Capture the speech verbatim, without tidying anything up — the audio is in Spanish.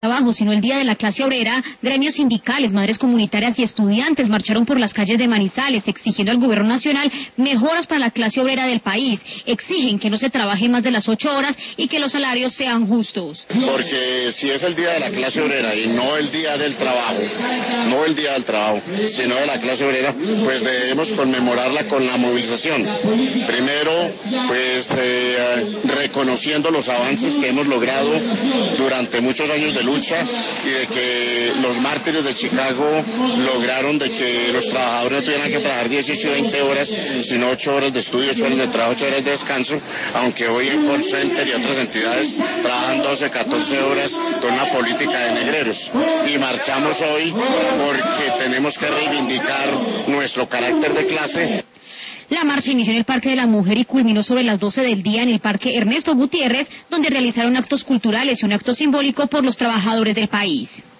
trabajo, sino el Día de la Clase Obrera, gremios sindicales, madres comunitarias y estudiantes marcharon por las calles de Manizales exigiendo al gobierno nacional mejoras para la clase obrera del país. Exigen que no se trabaje más de las ocho horas y que los salarios sean justos. Porque si es el Día de la Clase Obrera y no el Día del Trabajo, no el Día del Trabajo, sino de la clase obrera, pues debemos conmemorarla con la movilización. Primero, pues eh, reconociendo los avances que hemos logrado durante muchos años de lucha y de que los mártires de Chicago lograron de que los trabajadores no tuvieran que trabajar dieciocho y veinte horas, sino ocho horas de estudio, ocho horas de trabajo, ocho horas de descanso, aunque hoy en call center y otras entidades trabajan doce, catorce horas con una política de negreros. Y marchamos hoy porque tenemos que reivindicar nuestro carácter de clase. La marcha inició en el Parque de la Mujer y culminó sobre las doce del día en el Parque Ernesto Gutiérrez, donde realizaron actos culturales y un acto simbólico por los trabajadores del país.